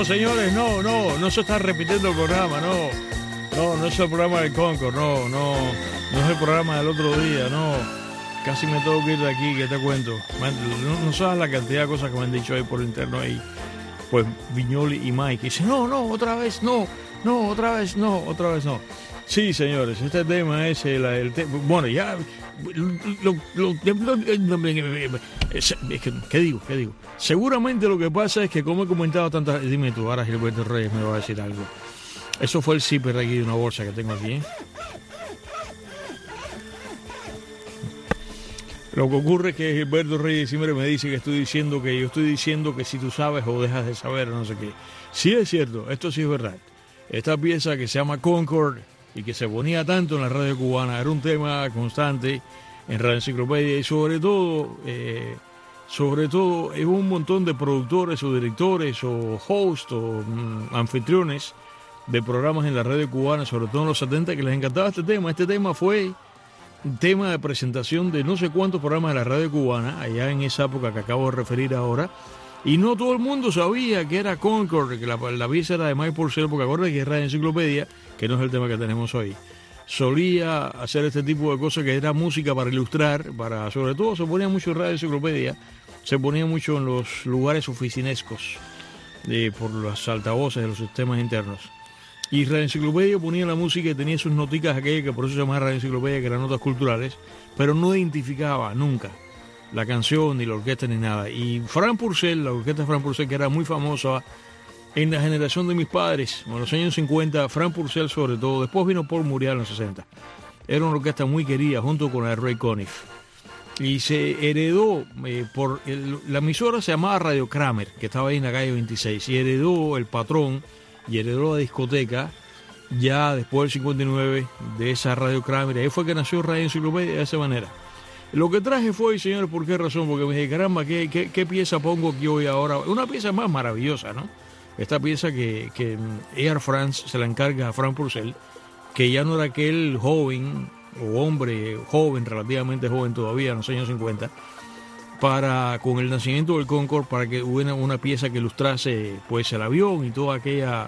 No, señores, no se está repitiendo el programa, no es el programa del Concord, no es el programa del otro día, no. Casi me tengo que ir de aquí, ¿qué te cuento? No sabes la cantidad de cosas que me han dicho ahí por interno ahí. Pues Viñoli y Mike. Y dice, otra vez no. Sí, señores, este tema es el tema. Bueno, ya. ¿Qué digo? Seguramente lo que pasa es que, como he comentado tantas. Dime tú, ahora Gilberto Reyes me va a decir algo. Eso fue el zipper aquí de una bolsa que tengo aquí, ¿eh? Lo que ocurre es que Gilberto Reyes siempre me dice que yo estoy diciendo que si tú sabes o dejas de saber, no sé qué. Sí es cierto, esto sí es verdad. Esta pieza que se llama Concord y que se ponía tanto en la radio cubana era un tema constante en Radio Enciclopedia y sobre todo un montón de productores o directores o hosts o anfitriones de programas en la radio cubana, sobre todo en los 70, que les encantaba este tema. Este tema fue un tema de presentación de no sé cuántos programas de la radio cubana, allá en esa época que acabo de referir ahora, y no todo el mundo sabía que era Concord, que la pieza era de Mike Purcell, porque acuérdate que es Radio Enciclopedia, que no es el tema que tenemos hoy. Solía hacer este tipo de cosas que era música para ilustrar, sobre todo se ponía mucho en Radio Enciclopedia, se ponía mucho en los lugares oficinescos, por los altavoces de los sistemas internos. Y Radio Enciclopedia ponía la música y tenía sus noticas aquellas, que por eso se llamaba Radio Enciclopedia, que eran notas culturales, pero no identificaba nunca la canción, ni la orquesta, ni nada. Y Frank Purcell, la orquesta Frank Purcell, que era muy famosa en la generación de mis padres, en los años 50, Frank Purcell sobre todo, después vino Paul Muriel en los 60. Era una orquesta muy querida, junto con la de Ray Conniff. Y se heredó, la emisora se llamaba Radio Kramer, que estaba ahí en la calle 26, y heredó el patrón, y heredó la discoteca ya después del 59 de esa Radio Kramer. Ahí fue que nació Radio Enciclopedia de esa manera. Lo que traje fue, señores, ¿por qué razón? Porque me dije, caramba, ¿qué pieza pongo aquí hoy ahora? Una pieza más maravillosa, ¿no? Esta pieza que Air France se la encarga a Frank Purcell, que ya no era aquel joven o hombre joven, relativamente joven todavía en los años 50, con el nacimiento del Concord, para que hubiera una pieza que ilustrase pues el avión y toda aquella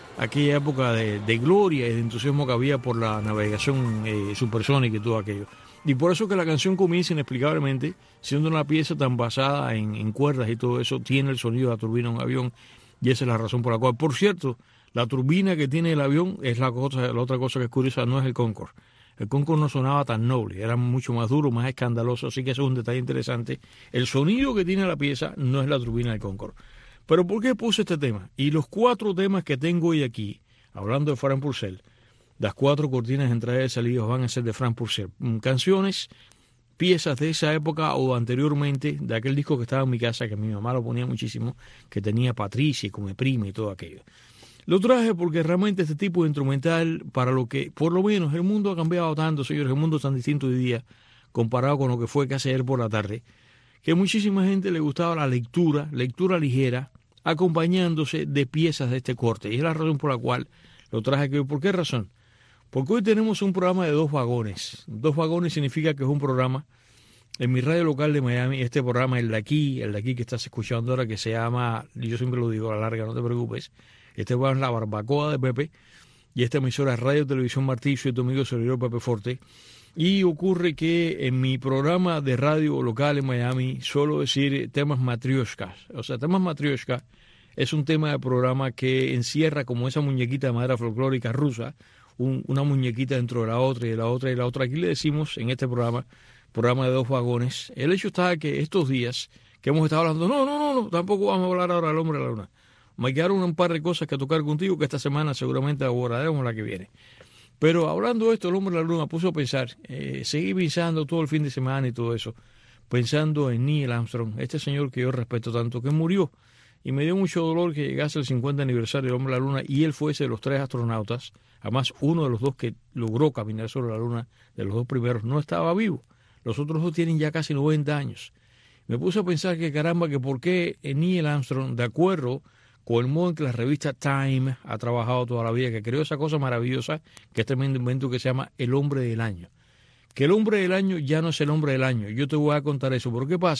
época de gloria y de entusiasmo que había por la navegación supersónica y todo aquello. Y por eso que la canción comienza inexplicablemente, siendo una pieza tan basada en cuerdas y todo eso, tiene el sonido de la turbina de un avión, y esa es la razón por la cual. Por cierto, la turbina que tiene el avión es la otra cosa que es curiosa, no es el Concord. El Concord no sonaba tan noble, era mucho más duro, más escandaloso, así que eso es un detalle interesante. El sonido que tiene la pieza no es la turbina del Concord. Pero ¿por qué puse este tema? Y los 4 temas que tengo hoy aquí, hablando de Frank Purcell, las 4 cortinas de entrada y salida van a ser de Frank Purcell. Canciones, piezas de esa época o anteriormente, de aquel disco que estaba en mi casa, que mi mamá lo ponía muchísimo, que tenía Patricia y Come Prima y todo aquello. Lo traje porque realmente este tipo de instrumental, para lo que, por lo menos, el mundo ha cambiado tanto, señores, el mundo es tan distinto hoy día, comparado con lo que fue casi ayer por la tarde, que a muchísima gente le gustaba la lectura ligera, acompañándose de piezas de este corte. Y es la razón por la cual lo traje aquí. ¿Por qué razón? Porque hoy tenemos un programa de 2 vagones. 2 vagones significa que es un programa en mi radio local de Miami. Este programa, el de aquí que estás escuchando ahora, que se llama, yo siempre lo digo a la larga, no te preocupes, este programa es La Barbacoa de Pepe, y esta emisora es Radio Televisión Martillo y tu amigo servidor Pepe Forte. Y ocurre que en mi programa de radio local en Miami suelo decir temas matrioshkas. O sea, temas matrioshka es un tema de programa que encierra como esa muñequita de madera folclórica rusa, una muñequita dentro de la otra y de la otra y de la otra. Aquí le decimos en este programa de 2 vagones. El hecho está que estos días que hemos estado hablando, no, tampoco vamos a hablar ahora del hombre de la luna. Me quedaron un par de cosas que tocar contigo que esta semana seguramente abordaremos la que viene. Pero hablando de esto, el hombre de la luna puso a pensar, seguí pensando todo el fin de semana y todo eso, pensando en Neil Armstrong, este señor que yo respeto tanto, que murió. Y me dio mucho dolor que llegase el 50 aniversario del hombre de la luna y él fuese de los 3 astronautas. Además, uno de los 2 que logró caminar sobre la luna, de los 2 primeros, no estaba vivo. Los otros 2 tienen ya casi 90 años. Me puse a pensar que caramba, que por qué Neil Armstrong, de acuerdo con el modo en que la revista Time ha trabajado toda la vida, que creó esa cosa maravillosa, que es tremendo invento que se llama el hombre del año. Que el hombre del año ya no es el hombre del año. Yo te voy a contar eso. ¿Por qué pasa?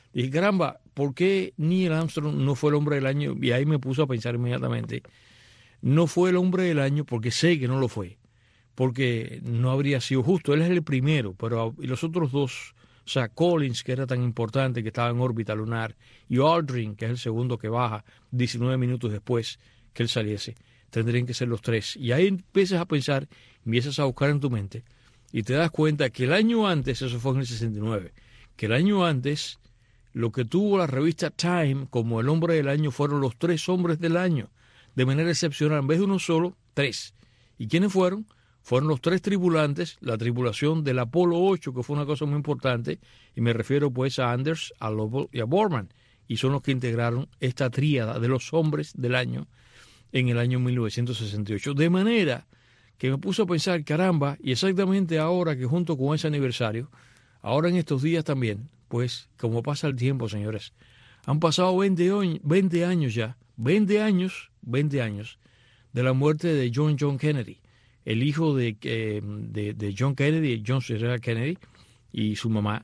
Dije, caramba, ¿por qué Neil Armstrong no fue el hombre del año? Y ahí me puso a pensar inmediatamente, no fue el hombre del año porque sé que no lo fue, porque no habría sido justo. Él es el primero, pero y los otros dos, o sea, Collins, que era tan importante, que estaba en órbita lunar, y Aldrin, que es el segundo que baja 19 minutos después que él saliese, tendrían que ser los tres. Y ahí empiezas a pensar, empiezas a buscar en tu mente, y te das cuenta que el año antes, eso fue en el 69, que el año antes, lo que tuvo la revista Time como el hombre del año fueron los 3 hombres del año, de manera excepcional, en vez de uno solo, 3. ¿Y quiénes fueron? Fueron los 3 tripulantes, la tripulación del Apolo 8, que fue una cosa muy importante, y me refiero pues a Anders, a Lovell y a Borman, y son los que integraron esta tríada de los hombres del año en el año 1968. De manera que me puso a pensar, caramba, y exactamente ahora que junto con ese aniversario, ahora en estos días también, pues como pasa el tiempo, señores, han pasado 20 años ya, 20 años de la muerte de John Kennedy, el hijo de John Kennedy, John C. Kennedy, y su mamá,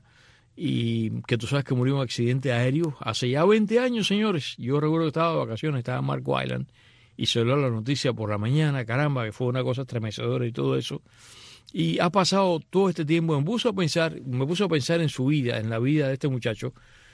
y que tú sabes que murió en un accidente aéreo hace ya 20 años, señores. Yo recuerdo que estaba de vacaciones, estaba en Marco Island, y se dio la noticia por la mañana, caramba, que fue una cosa estremecedora y todo eso. Y ha pasado todo este tiempo, me puso a pensar en su vida, en la vida de este muchacho,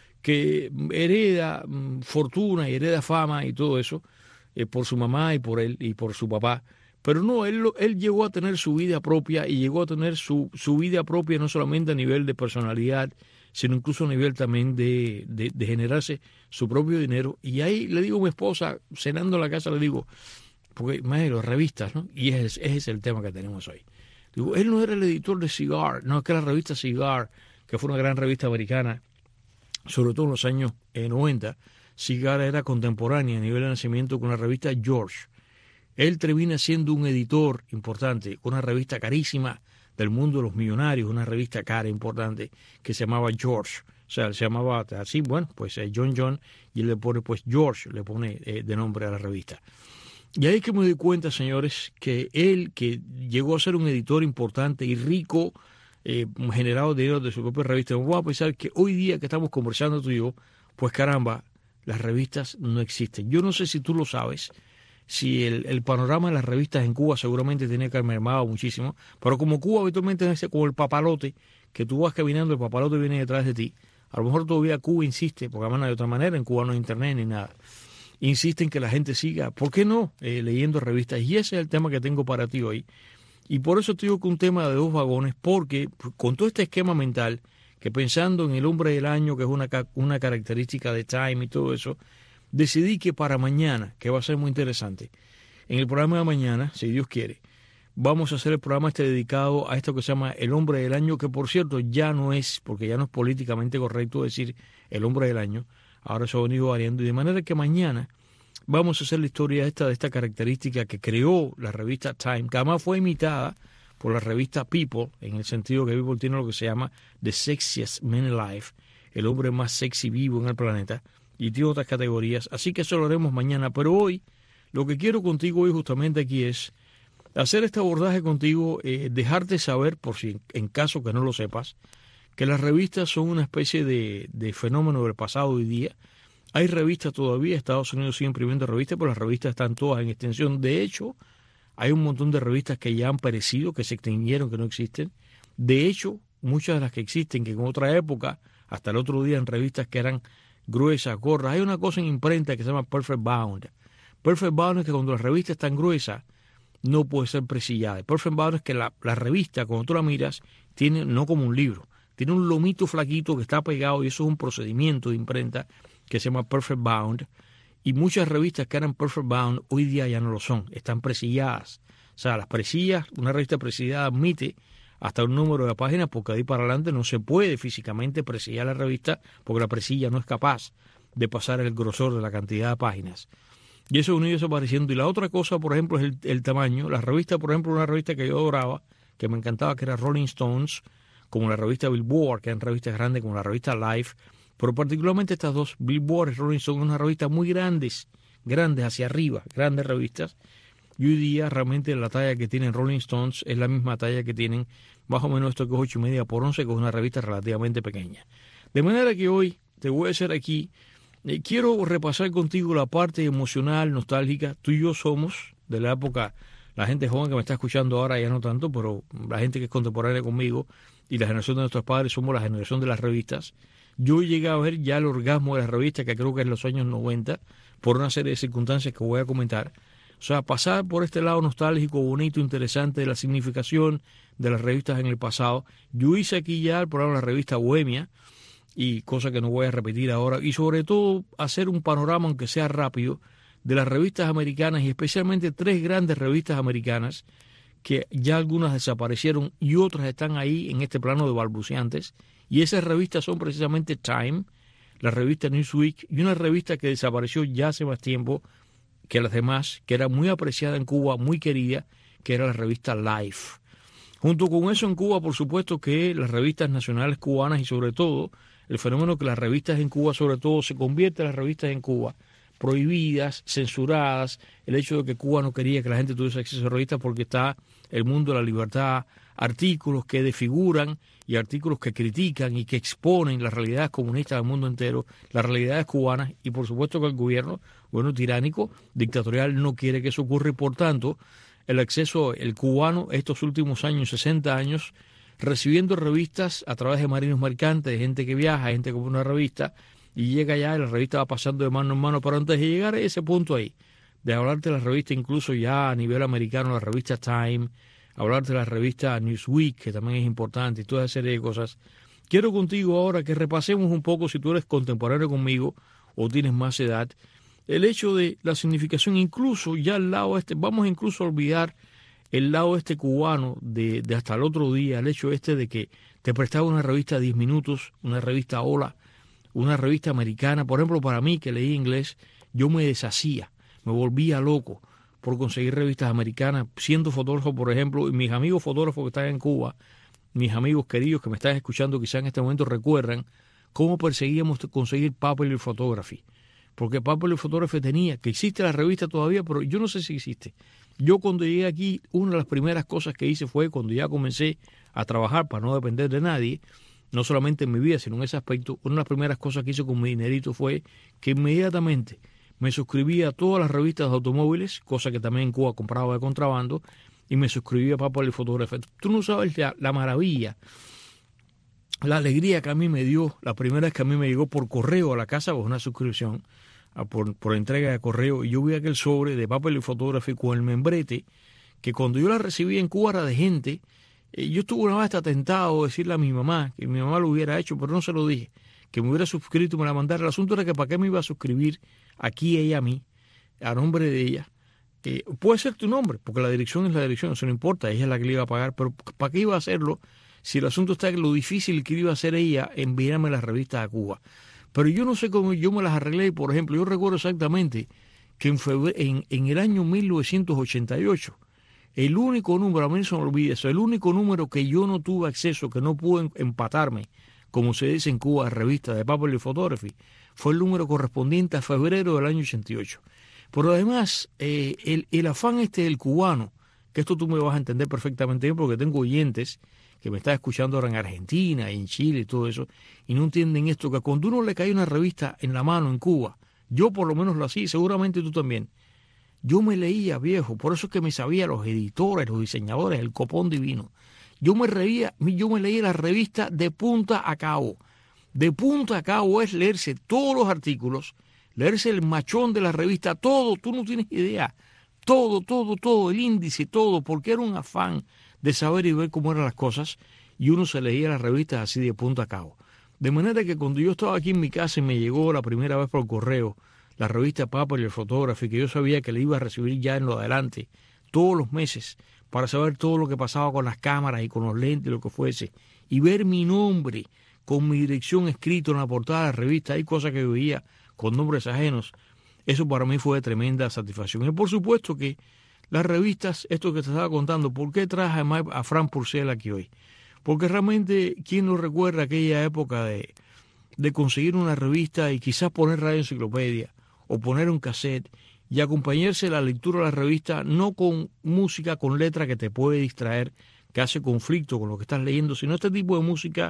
que hereda fortuna y hereda fama y todo eso, por su mamá y por él y por su papá. Pero no, él llegó a tener su vida propia y llegó a tener su vida propia no solamente a nivel de personalidad, sino incluso a nivel también de generarse su propio dinero. Y ahí le digo a mi esposa, cenando en la casa, le digo, porque imagínate, revistas, ¿no? Y ese es el tema que tenemos hoy. Digo, él no era el editor de Cigar, no, es que la revista Cigar, que fue una gran revista americana, sobre todo en los años 90, Cigar era contemporánea a nivel de nacimiento con la revista George. Él termina siendo un editor importante, una revista carísima del mundo de los millonarios, una revista cara importante que se llamaba George. O sea, se llamaba así, bueno, pues John, y él le pone, pues George, le pone de nombre a la revista. Y ahí es que me doy cuenta, señores, que él, que llegó a ser un editor importante y rico, generado dinero de su propia revista, me voy a pensar que hoy día que estamos conversando tú y yo, pues caramba, las revistas no existen. Yo no sé si tú lo sabes, si el panorama de las revistas en Cuba seguramente tiene que haber mermado muchísimo, pero como Cuba habitualmente es como el papalote, que tú vas caminando, el papalote viene detrás de ti, a lo mejor todavía Cuba insiste, porque además no hay otra manera, en Cuba no hay internet ni nada, insiste en que la gente siga, ¿por qué no?, leyendo revistas, y ese es el tema que tengo para ti hoy, y por eso te digo que un tema de 2 vagones, porque con todo este esquema mental, que pensando en el hombre del año, que es una característica de Time y todo eso, decidí que para mañana, que va a ser muy interesante, en el programa de mañana, si Dios quiere, vamos a hacer el programa dedicado a esto que se llama el hombre del año, que por cierto ya no es, porque ya no es políticamente correcto decir el hombre del año, ahora se ha venido variando, y de manera que mañana vamos a hacer la historia de esta característica que creó la revista Time, que además fue imitada por la revista People, en el sentido que People tiene lo que se llama The Sexiest Man Alive, el hombre más sexy vivo en el planeta, y tiene otras categorías, así que eso lo haremos mañana. Pero hoy, lo que quiero contigo hoy justamente aquí es hacer este abordaje contigo, dejarte saber, por si en caso que no lo sepas, que las revistas son una especie de fenómeno del pasado hoy día. Hay revistas todavía, Estados Unidos sigue imprimiendo revistas, pero las revistas están todas en extensión. De hecho, hay un montón de revistas que ya han perecido, que se extinguieron, que no existen. De hecho, muchas de las que existen, que en otra época, hasta el otro día en revistas que eran gruesas, gordas. Hay una cosa en imprenta que se llama Perfect Bound. Perfect Bound es que cuando la revista es tan gruesa, no puede ser presillada. Perfect Bound es que la revista, cuando tú la miras, tiene, no como un libro, tiene un lomito flaquito que está pegado, y eso es un procedimiento de imprenta que se llama Perfect Bound. Y muchas revistas que eran Perfect Bound hoy día ya no lo son, están presilladas. O sea, las presillas, una revista presillada admite hasta un número de páginas, porque de ahí para adelante no se puede físicamente presillar la revista, porque la presilla no es capaz de pasar el grosor de la cantidad de páginas. Y eso unido desapareciendo. Y la otra cosa, por ejemplo, es el tamaño. La revista, por ejemplo, una revista que yo adoraba, que me encantaba, que era Rolling Stones, como la revista Billboard, que eran revistas grandes, como la revista Life, pero particularmente estas dos, Billboard y Rolling Stone, unas revistas muy grandes hacia arriba, grandes revistas. Y hoy día realmente la talla que tienen Rolling Stones es la misma talla que tienen más o menos esto que es 8,5 por 11, que es una revista relativamente pequeña. De manera que hoy te voy a hacer aquí. Quiero repasar contigo la parte emocional, nostálgica. Tú y yo somos de la época, la gente joven que me está escuchando ahora ya no tanto, pero la gente que es contemporánea conmigo y la generación de nuestros padres somos la generación de las revistas. Yo llegué a ver ya el orgasmo de las revistas, que creo que es en los años 90, por una serie de circunstancias que voy a comentar. O sea, pasar por este lado nostálgico, bonito, interesante de la significación de las revistas en el pasado. Yo hice aquí ya el programa de la revista Bohemia, y cosa que no voy a repetir ahora, y sobre todo hacer un panorama, aunque sea rápido, de las revistas americanas, y especialmente 3 grandes revistas americanas, que ya algunas desaparecieron y otras están ahí en este plano de balbuceantes, y esas revistas son precisamente Time, la revista Newsweek, y una revista que desapareció ya hace más tiempo que las demás, que era muy apreciada en Cuba, muy querida, que era la revista Life. Junto con eso en Cuba, por supuesto que las revistas nacionales cubanas y sobre todo el fenómeno que las revistas en Cuba, sobre todo, se convierten las revistas en Cuba prohibidas, censuradas, el hecho de que Cuba no quería que la gente tuviese acceso a revistas porque está el mundo de la libertad, artículos que desfiguran y artículos que critican y que exponen las realidades comunistas del mundo entero, las realidades cubanas, y por supuesto que el gobierno tiránico, dictatorial, no quiere que eso ocurra, y por tanto el acceso, el cubano, estos últimos años, 60 años, recibiendo revistas a través de marinos mercantes, de gente que viaja, gente que pone una revista, y llega ya y la revista va pasando de mano en mano. Pero antes de llegar a ese punto ahí, de hablarte de la revista incluso ya a nivel americano, la revista Time, hablarte de la revista Newsweek, que también es importante, y toda esa serie de cosas, quiero contigo ahora que repasemos un poco, si tú eres contemporáneo conmigo o tienes más edad, el hecho de la significación, incluso ya al lado vamos incluso a olvidar el lado cubano de hasta el otro día, el hecho de que te prestaba una revista 10 minutos, una revista Hola, una revista americana. Por ejemplo, para mí, que leí inglés, yo me deshacía, me volvía loco por conseguir revistas americanas, siendo fotógrafo, por ejemplo, y mis amigos fotógrafos que están en Cuba, mis amigos queridos que me están escuchando quizá en este momento recuerdan cómo perseguíamos conseguir Popular Photography, porque Popular Photography tenía, que existe la revista todavía, pero yo no sé si existe. Yo cuando llegué aquí, una de las primeras cosas que hice fue, cuando ya comencé a trabajar para no depender de nadie, no solamente en mi vida, sino en ese aspecto, una de las primeras cosas que hice con mi dinerito fue que inmediatamente me suscribí a todas las revistas de automóviles, cosa que también en Cuba compraba de contrabando, y me suscribí a Popular Photography. Tú no sabes la maravilla, la alegría que a mí me dio, la primera vez que a mí me llegó por correo a la casa, pues una suscripción, por entrega de correo, y yo vi aquel sobre de Popular Photography con el membrete, que cuando yo la recibí en Cuba era de gente. Yo estuve una vez hasta tentado de decirle a mi mamá, que mi mamá lo hubiera hecho, pero no se lo dije, que me hubiera suscrito y me la mandara. El asunto era que para qué me iba a suscribir aquí ella a mí, a nombre de ella. Puede ser tu nombre, porque la dirección es la dirección, eso no importa, ella es la que le iba a pagar, pero ¿para qué iba a hacerlo si el asunto está en lo difícil que iba a hacer ella enviarme las revistas a Cuba? Pero yo no sé cómo yo me las arreglé. Por ejemplo, yo recuerdo exactamente que en el año 1988, el único número, a mí no se me olvida eso, el único número que yo no tuve acceso, que no pude empatarme, como se dice en Cuba, revista de Popular Photography, fue el número correspondiente a febrero del año 88. Pero además, el afán del cubano, que esto tú me vas a entender perfectamente bien porque tengo oyentes que me están escuchando ahora en Argentina, en Chile y todo eso, y no entienden esto, que cuando uno le cae una revista en la mano en Cuba, yo por lo menos lo hacía, seguramente tú también, yo me leía, viejo, por eso es que me sabía los editores, los diseñadores, el copón divino. Yo me leía la revista de punta a cabo. De punta a cabo es leerse todos los artículos, leerse el machón de la revista, todo, tú no tienes idea. Todo, el índice, todo, porque era un afán de saber y ver cómo eran las cosas, y uno se leía las revistas así de punta a cabo. De manera que cuando yo estaba aquí en mi casa y me llegó la primera vez por correo la revista Popular Photography, que yo sabía que le iba a recibir ya en lo adelante, todos los meses, para saber todo lo que pasaba con las cámaras y con los lentes, lo que fuese, y ver mi nombre con mi dirección escrito en la portada de la revista, hay cosas que veía con nombres ajenos, eso para mí fue de tremenda satisfacción. Y por supuesto que las revistas, esto que te estaba contando, ¿por qué traje a Fran Purcell aquí hoy? Porque realmente, ¿quién nos recuerda aquella época de conseguir una revista y quizás poner Radio Enciclopedia o poner un cassette y acompañarse la lectura de la revista no con música, con letra que te puede distraer, que hace conflicto con lo que estás leyendo, sino este tipo de música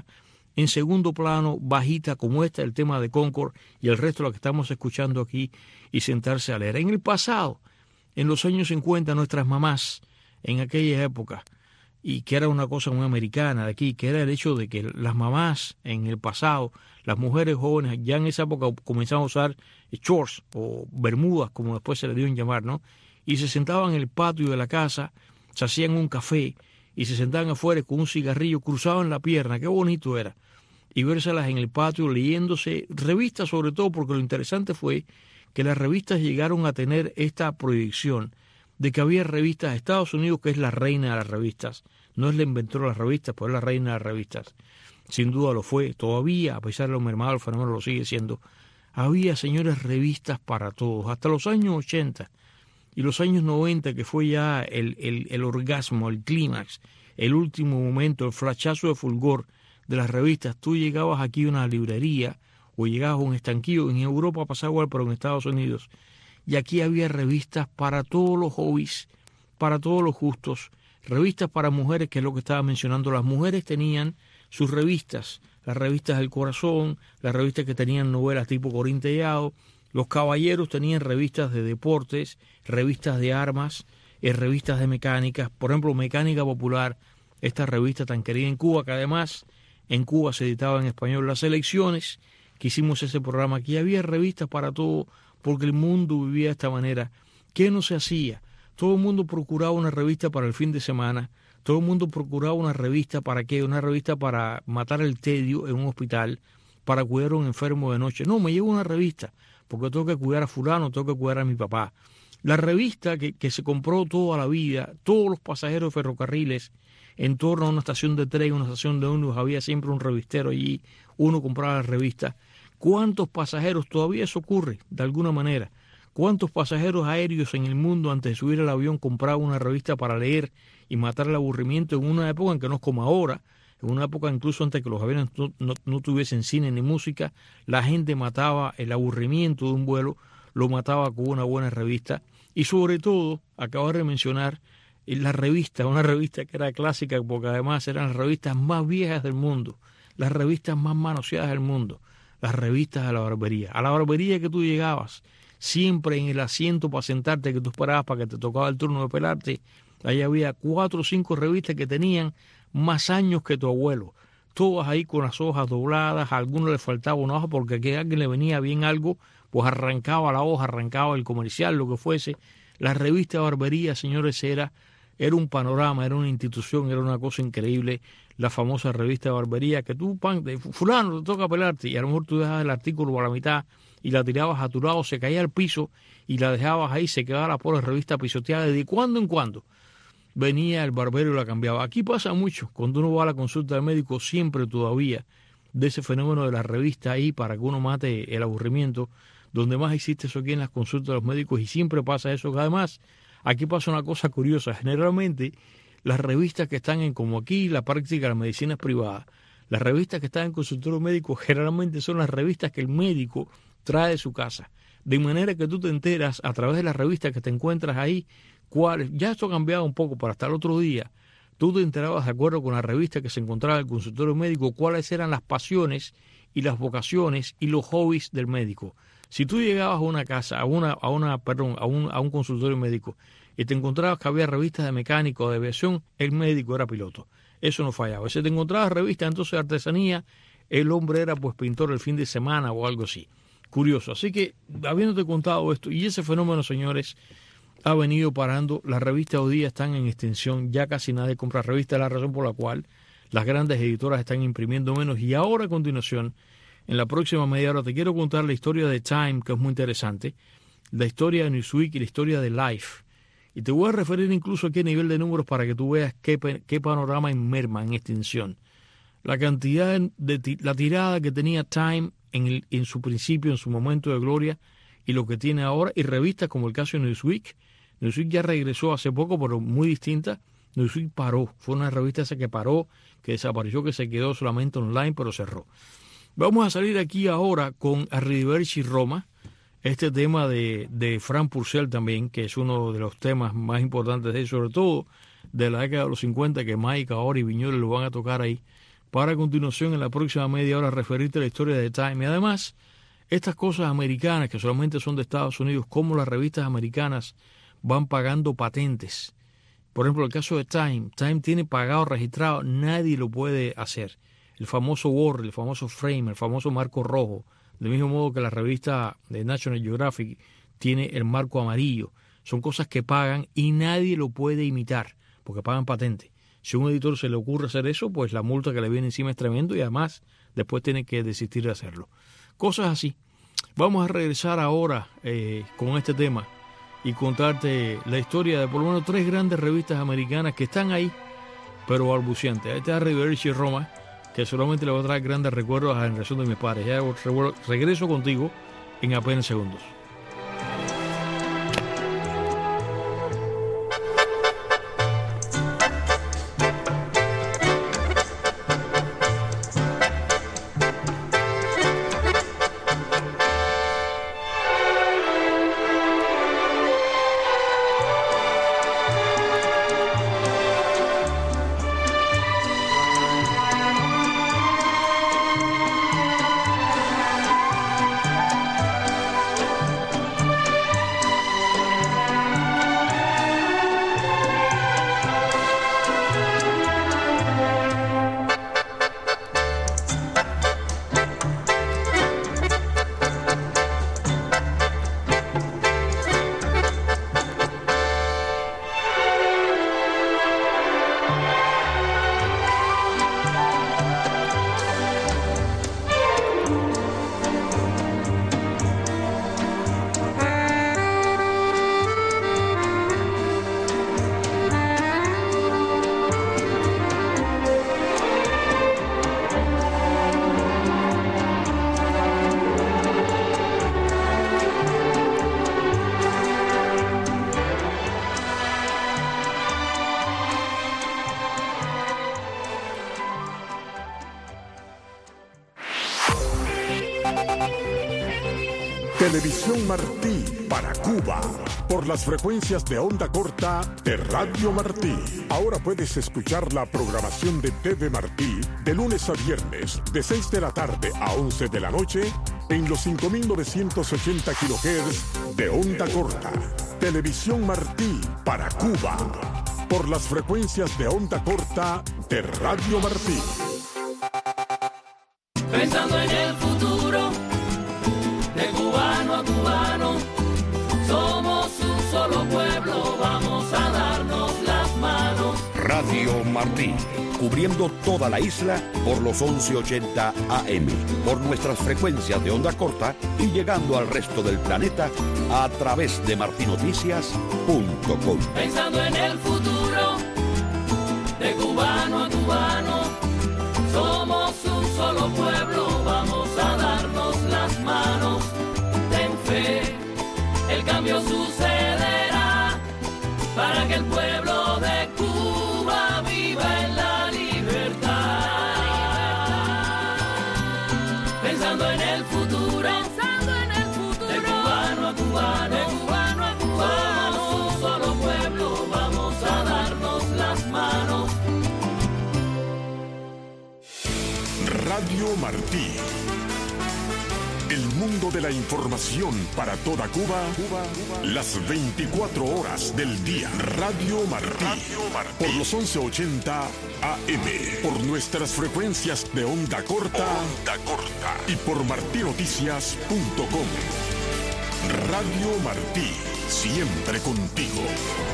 en segundo plano, bajita como esta, el tema de Concord y el resto de lo que estamos escuchando aquí, y sentarse a leer. En el pasado, en los años 50, nuestras mamás, en aquella época, y que era una cosa muy americana de aquí, que era el hecho de que las mamás en el pasado, las mujeres jóvenes, ya en esa época comenzaban a usar shorts o bermudas, como después se le dio en llamar, ¿no? Y se sentaban en el patio de la casa, se hacían un café y se sentaban afuera con un cigarrillo, cruzaban la pierna, qué bonito era, y vérselas en el patio leyéndose revistas, sobre todo porque lo interesante fue que las revistas llegaron a tener esta proyección de que había revistas de Estados Unidos, que es la reina de las revistas, no es la inventora de las revistas, pero es la reina de las revistas, sin duda lo fue, todavía, a pesar de lo mermado, el fenómeno lo sigue siendo. Había, señores, revistas para todos, hasta los años 80 y los años 90, que fue ya el orgasmo, el clímax, el último momento, el flachazo de fulgor de las revistas. Tú llegabas aquí a una librería o llegabas a un estanquillo, en Europa pasaba igual, pero en Estados Unidos, y aquí había revistas para todos los hobbies, para todos los gustos, revistas para mujeres, que es lo que estaba mencionando. Las mujeres tenían sus revistas, las revistas del corazón, las revistas que tenían novelas tipo Corín Tellado. Los caballeros tenían revistas de deportes, revistas de armas, revistas de mecánicas, por ejemplo, Mecánica Popular, esta revista tan querida en Cuba, que además en Cuba se editaba en español. Las elecciones, que hicimos ese programa aquí, había revistas para todo, porque el mundo vivía de esta manera. ¿Qué no se hacía? Todo el mundo procuraba una revista para el fin de semana, todo el mundo procuraba una revista para qué, una revista para matar el tedio en un hospital, para cuidar a un enfermo de noche. No, me llevo una revista, porque tengo que cuidar a fulano, tengo que cuidar a mi papá. La revista que se compró toda la vida, todos los pasajeros de ferrocarriles, en torno a una estación de tren, una estación de ómnibus, había siempre un revistero allí, uno compraba la revista. ¿Cuántos pasajeros, todavía eso ocurre de alguna manera? ¿Cuántos pasajeros aéreos en el mundo antes de subir al avión compraban una revista para leer y matar el aburrimiento en una época en que no es como ahora? En una época incluso antes que los aviones no tuviesen cine ni música, la gente mataba el aburrimiento de un vuelo, lo mataba con una buena revista. Y sobre todo, acabo de mencionar la revista, una revista que era clásica porque además eran las revistas más viejas del mundo, las revistas más manoseadas del mundo, las revistas de la barbería. A la barbería que tú llegabas, siempre en el asiento para sentarte que tú esperabas para que te tocaba el turno de pelarte, ahí había 4 o 5 revistas que tenían más años que tu abuelo, todas ahí con las hojas dobladas. A algunos le faltaba una hoja porque a alguien le venía bien algo, pues arrancaba la hoja, arrancaba el comercial, lo que fuese. La revista de barbería, señores, era un panorama, era una institución, era una cosa increíble. La famosa revista de barbería, que tú, fulano, te toca pelarte, y a lo mejor tú dejabas el artículo a la mitad y la tirabas a tu lado, se caía al piso y la dejabas ahí, se quedaba la pobre revista pisoteada. Y de cuando en cuando venía el barbero y la cambiaba. Aquí pasa mucho, cuando uno va a la consulta del médico, siempre todavía de ese fenómeno de la revista ahí para que uno mate el aburrimiento. Donde más existe eso aquí en las consultas de los médicos, y siempre pasa eso. Que además, aquí pasa una cosa curiosa, generalmente las revistas que están en, como aquí, la práctica de la medicina es privada, las revistas que están en consultorio médico generalmente son las revistas que el médico trae de su casa, de manera que tú te enteras a través de las revistas que te encuentras ahí, cuáles. Ya esto ha cambiado un poco, para hasta el otro día tú te enterabas, de acuerdo con la revista que se encontraba en el consultorio médico, cuáles eran las pasiones y las vocaciones y los hobbies del médico. Si tú llegabas a una casa, a un consultorio médico, y te encontrabas que había revistas de mecánico o de aviación, el médico era piloto. Eso no fallaba. Si te encontrabas revistas entonces de artesanía, el hombre era pues pintor el fin de semana o algo así. Curioso. Así que, habiéndote contado esto, y ese fenómeno, señores, ha venido parando. Las revistas hoy día están en extinción, ya casi nadie compra revistas, la razón por la cual las grandes editoras están imprimiendo menos. Y ahora, a continuación, en la próxima media hora, te quiero contar la historia de Time, que es muy interesante, la historia de Newsweek y la historia de Life. Y te voy a referir incluso aquí a nivel de números para que tú veas qué panorama en merma, en extinción. La cantidad la tirada que tenía Time en su principio, en su momento de gloria, y lo que tiene ahora, y revistas como el caso de Newsweek. Newsweek ya regresó hace poco, pero muy distinta. Newsweek paró, fue una revista esa que paró, que desapareció, que se quedó solamente online, pero cerró. Vamos a salir aquí ahora con Arrivederci Roma, este tema de Frank Purcell también, que es uno de los temas más importantes de él, sobre todo de la década de los 50, que Mike, ahora y Viñoles lo van a tocar ahí. para a continuación en la próxima media hora referirte a la historia de Time. Y además, estas cosas americanas que solamente son de Estados Unidos, cómo las revistas americanas van pagando patentes. Por ejemplo, el caso de Time. Time tiene pagado, registrado, nadie lo puede hacer. El famoso Word, el famoso frame, el famoso marco rojo. Del mismo modo que la revista de National Geographic tiene el marco amarillo. Son cosas que pagan y nadie lo puede imitar, porque pagan patente. Si a un editor se le ocurre hacer eso, pues la multa que le viene encima es tremendo y además después tiene que desistir de hacerlo. Cosas así. Vamos a regresar ahora con este tema y contarte la historia de por lo menos 3 grandes revistas americanas que están ahí, pero balbuceantes. Ahí está Rivera y Roma, que solamente le va a traer grandes recuerdos a la generación de mis padres. Ya regreso contigo en apenas segundos. Televisión Martí para Cuba, por las frecuencias de onda corta de Radio Martí. Ahora puedes escuchar la programación de TV Martí de lunes a viernes, de 6 de la tarde a 11 de la noche, en los 5.980 kHz de onda corta. Televisión Martí para Cuba, por las frecuencias de onda corta de Radio Martí. Pensando en el futuro, de cubano a cubano, somos un solo pueblo, vamos a darnos las manos. Radio Martí, cubriendo toda la isla por los 1180 AM, por nuestras frecuencias de onda corta y llegando al resto del planeta a través de martinoticias.com. Pensando en el futuro, de cubano a cubano, somos un solo pueblo, vamos a darnos las manos. Ten fe, el cambio sucederá para que el pueblo de Cuba viva en la libertad. Pensando en el futuro, de cubano a cubano, somos un solo pueblo, vamos a darnos las manos. Radio Martí. El mundo de la información para toda Cuba, las 24 horas del día. Radio Martí, por los 1180 AM, por nuestras frecuencias de onda corta, y por martinoticias.com. Radio Martí, siempre contigo.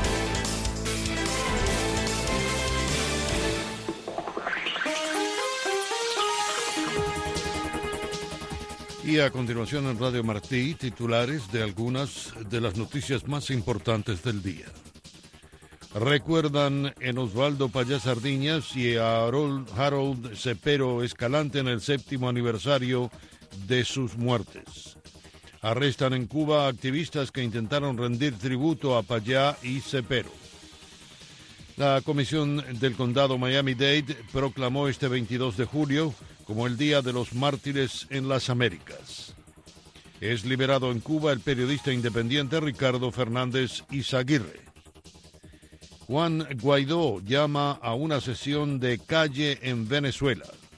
Y a continuación en Radio Martí, titulares de algunas de las noticias más importantes del día. Recuerdan en Osvaldo Payá Sardiñas y a Harold Cepero Escalante en el 7º aniversario de sus muertes. Arrestan en Cuba a activistas que intentaron rendir tributo a Payá y Cepero. La Comisión del Condado Miami-Dade proclamó este 22 de julio como el Día de los Mártires en las Américas. Es liberado en Cuba el periodista independiente Ricardo Fernández Izaguirre. Juan Guaidó llama a una sesión de calle en Venezuela.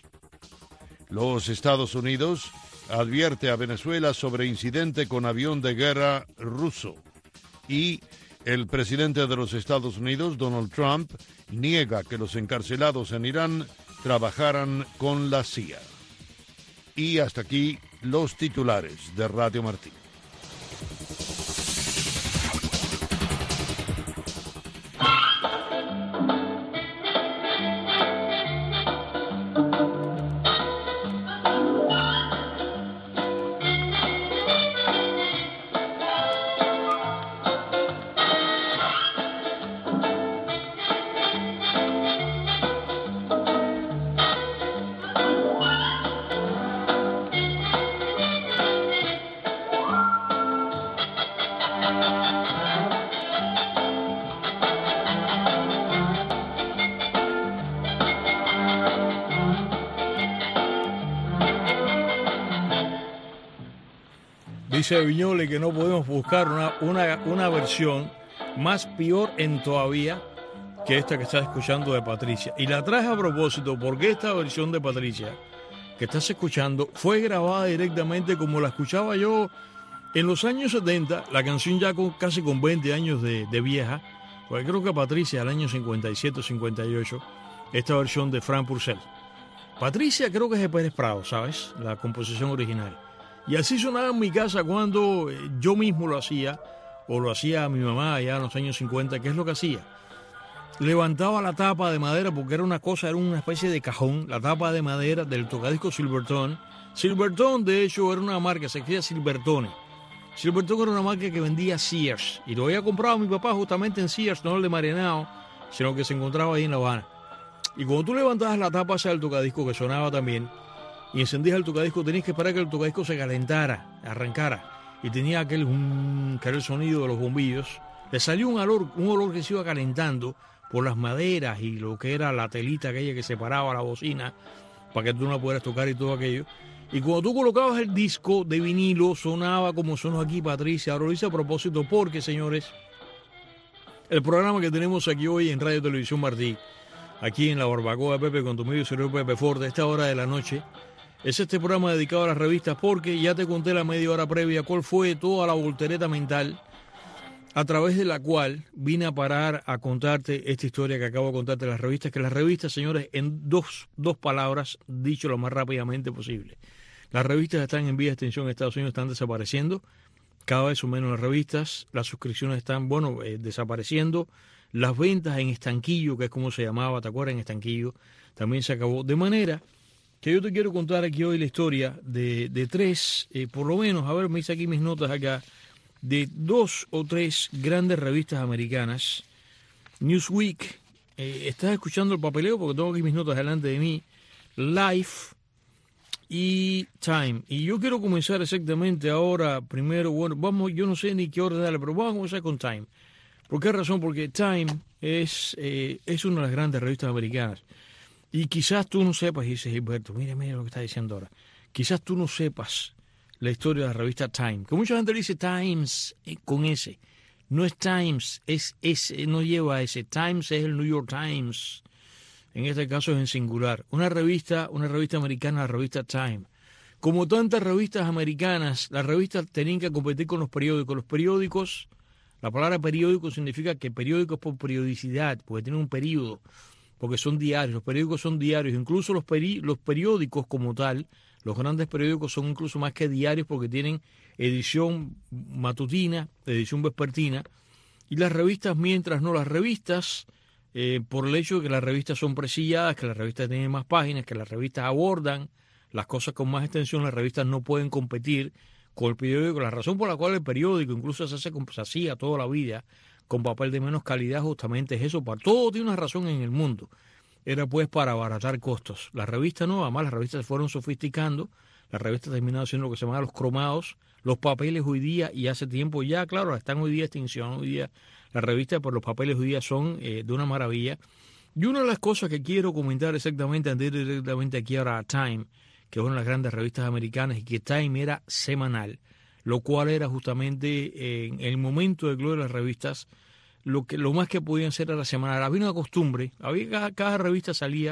Los Estados Unidos advierte a Venezuela sobre incidente con avión de guerra ruso. Y el presidente de los Estados Unidos, Donald Trump, niega que los encarcelados en Irán trabajaran con la CIA. Y hasta aquí los titulares de Radio Martí. Dice Viñole que no podemos buscar una versión más peor en todavía que esta que estás escuchando de Patricia. Y la traje a propósito porque esta versión de Patricia que estás escuchando fue grabada directamente como la escuchaba yo en los años 70, la canción ya casi con 20 años de vieja, porque creo que Patricia al año 57 o 58, esta versión de Frank Purcell. Patricia creo que es de Pérez Prado, ¿sabes? La composición original. Y así sonaba en mi casa cuando yo mismo lo hacía, o lo hacía mi mamá allá en los años 50. ¿Qué es lo que hacía? Levantaba la tapa de madera, porque era una especie de cajón, la tapa de madera del tocadisco Silvertone. Silvertone, de hecho, era una marca, se escribía Silvertone. Silvertone era una marca que vendía Sears, y lo había comprado mi papá justamente en Sears, no el de Marianao, sino que se encontraba ahí en La Habana. Y cuando tú levantabas la tapa esa del tocadisco, que sonaba también, y encendías el tocadisco, tenías que esperar que el tocadisco se calentara, arrancara, y tenía aquel sonido de los bombillos. Le salió un olor que se iba calentando por las maderas y lo que era la telita aquella que separaba la bocina para que tú no la pudieras tocar y todo aquello. Y cuando tú colocabas el disco de vinilo, sonaba como sonó aquí Patricia. Ahora lo hice a propósito porque, señores, el programa que tenemos aquí hoy en Radio Televisión Martí, aquí en la barbacoa de Pepe con tu medio señor Pepe Ford, a esta hora de la noche, es este programa dedicado a las revistas, porque ya te conté la media hora previa cuál fue toda la voltereta mental a través de la cual vine a parar a contarte esta historia que acabo de contarte de las revistas, que las revistas, señores, en dos palabras, dicho lo más rápidamente posible. Las revistas están en vía de extinción en Estados Unidos, están desapareciendo, cada vez son menos las revistas, las suscripciones están, desapareciendo, las ventas en estanquillo, que es como se llamaba, ¿te acuerdas? En estanquillo, también se acabó, de manera que yo te quiero contar aquí hoy la historia de tres, por lo menos, a ver, me hice aquí mis notas acá, de 2 o 3 grandes revistas americanas. Newsweek, estás escuchando el papeleo porque tengo aquí mis notas delante de mí, Life y Time. Y yo quiero comenzar exactamente ahora, primero, yo no sé ni qué orden darle, pero vamos a comenzar con Time. ¿Por qué razón? Porque Time es una de las grandes revistas americanas. Y quizás tú no sepas, y dices, Gilberto, mira lo que está diciendo ahora. Quizás tú no sepas la historia de la revista Time, que mucha gente le dice Times con S. No es Times, es S, no lleva S. Times es el New York Times. En este caso es en singular. Una revista americana, la revista Time. Como tantas revistas americanas, las revistas tenían que competir con los periódicos. Los periódicos, la palabra periódico significa que periódico es por periodicidad, porque tiene un periodo, porque son diarios. Los periódicos son diarios, incluso los periódicos como tal. Los grandes periódicos son incluso más que diarios porque tienen edición matutina, edición vespertina. Y las revistas, mientras no, las revistas, por el hecho de que las revistas son presilladas, que las revistas tienen más páginas, que las revistas abordan las cosas con más extensión, las revistas no pueden competir con el periódico. La razón por la cual el periódico incluso se hacía toda la vida con papel de menos calidad justamente es eso. Para todo tiene una razón en el mundo. Era pues para abaratar costos. Las revistas no, además las revistas se fueron sofisticando, las revistas terminaron siendo lo que se llama los cromados, los papeles hoy día, y hace tiempo ya, claro, están hoy día en extinción, hoy día las revistas, pero los papeles hoy día son de una maravilla. Y una de las cosas que quiero comentar exactamente, antes de ir directamente aquí ahora a Time, que es una de las grandes revistas americanas, y que Time era semanal, lo cual era justamente en el momento de gloria de las revistas, lo más que podían ser era semanal. Había una costumbre, cada revista salía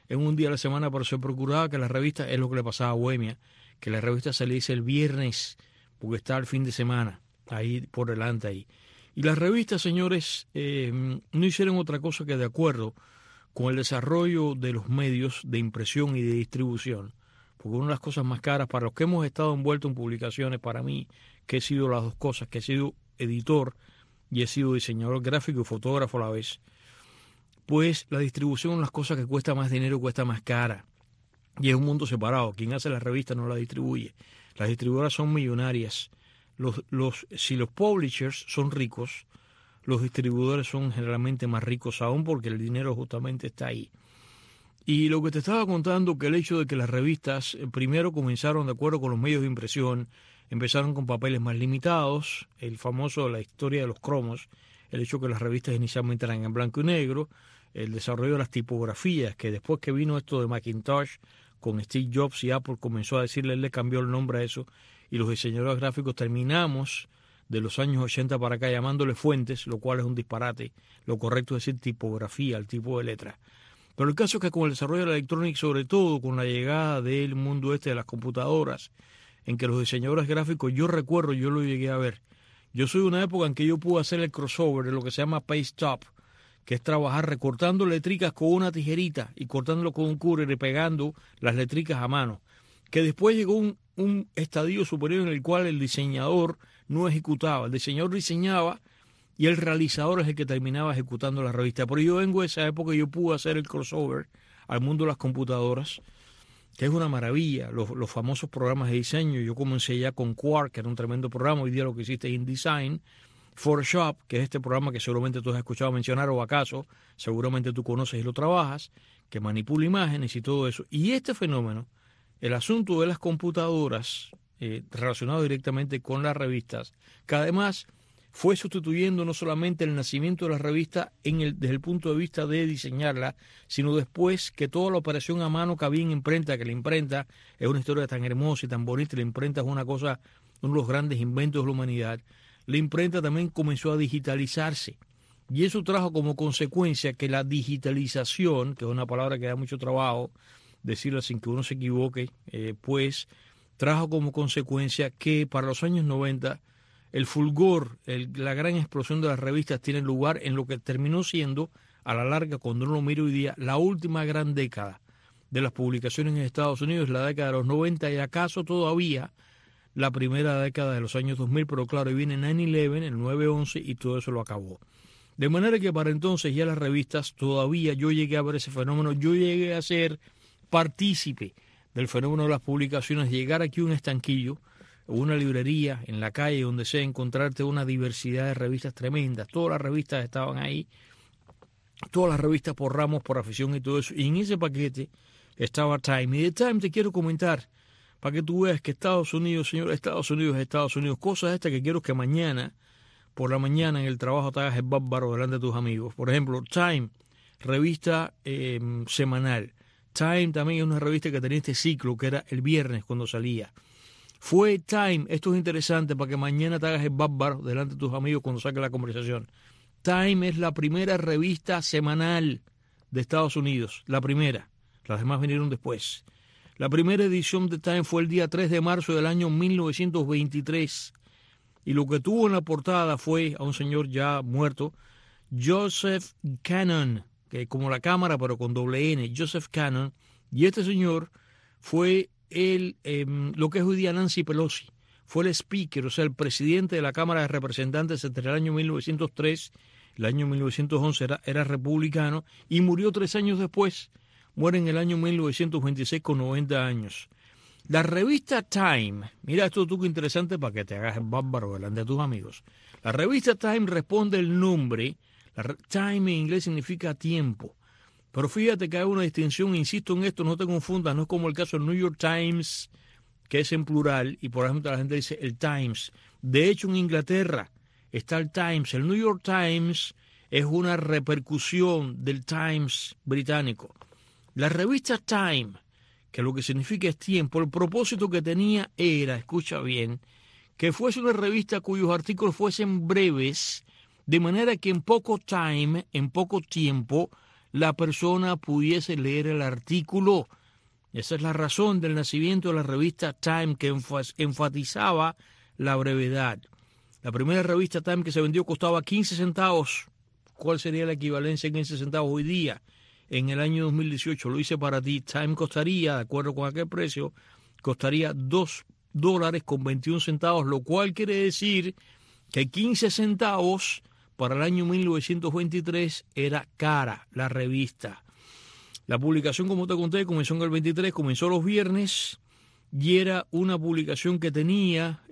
en un día a la semana, pero se procuraba que la revista, es lo que le pasaba a Bohemia, que la revista saliese el viernes, porque está el fin de semana, ahí por delante ahí. Y las revistas, señores, no hicieron otra cosa que de acuerdo con el desarrollo de los medios de impresión y de distribución, porque una de las cosas más caras para los que hemos estado envueltos en publicaciones, para mí, que he sido las dos cosas, que he sido editor y he sido diseñador gráfico y fotógrafo a la vez, pues la distribución es las cosas que cuesta más dinero, cuesta más cara. Y es un mundo separado. Quien hace la revista no la distribuye. Las distribuidoras son millonarias. Si los publishers son ricos, los distribuidores son generalmente más ricos aún porque el dinero justamente está ahí. Y lo que te estaba contando, que el hecho de que las revistas primero comenzaron de acuerdo con los medios de impresión, empezaron con papeles más limitados, el famoso, la historia de los cromos, el hecho de que las revistas inicialmente eran en blanco y negro, el desarrollo de las tipografías, que después que vino esto de Macintosh, con Steve Jobs y Apple comenzó a decirle, él le cambió el nombre a eso, y los diseñadores gráficos terminamos de los años 80 para acá llamándole fuentes, lo cual es un disparate. Lo correcto es decir tipografía, el tipo de letra. Pero el caso es que con el desarrollo de la electrónica, sobre todo con la llegada del mundo de las computadoras, en que los diseñadores gráficos, yo recuerdo, yo lo llegué a ver. Yo soy de una época en que yo pude hacer el crossover de lo que se llama paste up, que es trabajar recortando letricas con una tijerita y cortándolo con un cúter y pegando las letricas a mano. Que después llegó un estadio superior en el cual el diseñador no ejecutaba. El diseñador diseñaba y el realizador es el que terminaba ejecutando la revista. Pero yo vengo de esa época y yo pude hacer el crossover al mundo de las computadoras, que es una maravilla, los famosos programas de diseño. Yo comencé ya con Quark, que era un tremendo programa, hoy día lo que existe es InDesign, Photoshop, que es este programa que seguramente tú has escuchado mencionar, o acaso, seguramente tú conoces y lo trabajas, que manipula imágenes y todo eso. Y este fenómeno, el asunto de las computadoras relacionado directamente con las revistas, que además fue sustituyendo no solamente el nacimiento de la revista desde el punto de vista de diseñarla, sino después que toda la operación a mano que había en imprenta, que la imprenta es una historia tan hermosa y tan bonita, la imprenta es una cosa, uno de los grandes inventos de la humanidad, la imprenta también comenzó a digitalizarse. Y eso trajo como consecuencia que la digitalización, que es una palabra que da mucho trabajo decirla sin que uno se equivoque, pues trajo como consecuencia que para los años 90 el fulgor, la gran explosión de las revistas tiene lugar en lo que terminó siendo, a la larga, cuando uno lo mira hoy día, la última gran década de las publicaciones en Estados Unidos, la década de los 90 y acaso todavía la primera década de los años 2000, pero claro, ahí viene 9/11, el 9/11 y todo eso lo acabó. De manera que para entonces ya las revistas, todavía yo llegué a ver ese fenómeno, yo llegué a ser partícipe del fenómeno de las publicaciones, llegar aquí a un estanquillo, una librería en la calle donde sea, encontrarte una diversidad de revistas tremendas. Todas las revistas estaban ahí, todas las revistas por ramos, por afición y todo eso. Y en ese paquete estaba Time. Y de Time te quiero comentar, para que tú veas que Estados Unidos, señor, Estados Unidos, cosas estas que quiero que mañana, por la mañana en el trabajo te hagas el bárbaro delante de tus amigos. Por ejemplo, Time, revista semanal. Time también es una revista que tenía este ciclo, que era el viernes cuando salía. Fue Time, esto es interesante para que mañana te hagas el bárbaro delante de tus amigos cuando saque la conversación. Time es la primera revista semanal de Estados Unidos, la primera. Las demás vinieron después. La primera edición de Time fue el día 3 de marzo del año 1923. Y lo que tuvo en la portada fue a un señor ya muerto, Joseph Cannon, que como la cámara pero con doble N, Joseph Cannon. Y este señor fue lo que es hoy día Nancy Pelosi. Fue el speaker, o sea, el presidente de la Cámara de Representantes entre el año 1903 y el año 1911, era republicano y murió 3 años después. Muere en el año 1926 con 90 años. La revista Time, mira esto tú que interesante para que te hagas el bárbaro delante de tus amigos. La revista Time responde el nombre, Time en inglés significa tiempo. Pero fíjate que hay una distinción, insisto en esto, no te confundas, no es como el caso del New York Times, que es en plural, y por ejemplo la gente dice el Times. De hecho, en Inglaterra está el Times. El New York Times es una repercusión del Times británico. La revista Time, que lo que significa es tiempo, el propósito que tenía era, escucha bien, que fuese una revista cuyos artículos fuesen breves, de manera que en poco tiempo, la persona pudiese leer el artículo. Esa es la razón del nacimiento de la revista Time, que enfatizaba la brevedad. La primera revista Time que se vendió costaba 15 centavos. ¿Cuál sería la equivalencia en 15 centavos hoy día? En el año 2018, lo hice para ti, Time costaría, de acuerdo con aquel precio, costaría $2.21, lo cual quiere decir que 15 centavos para el año 1923 era cara la revista. La publicación, como te conté, comenzó en el 23, comenzó los viernes y era una publicación que tenía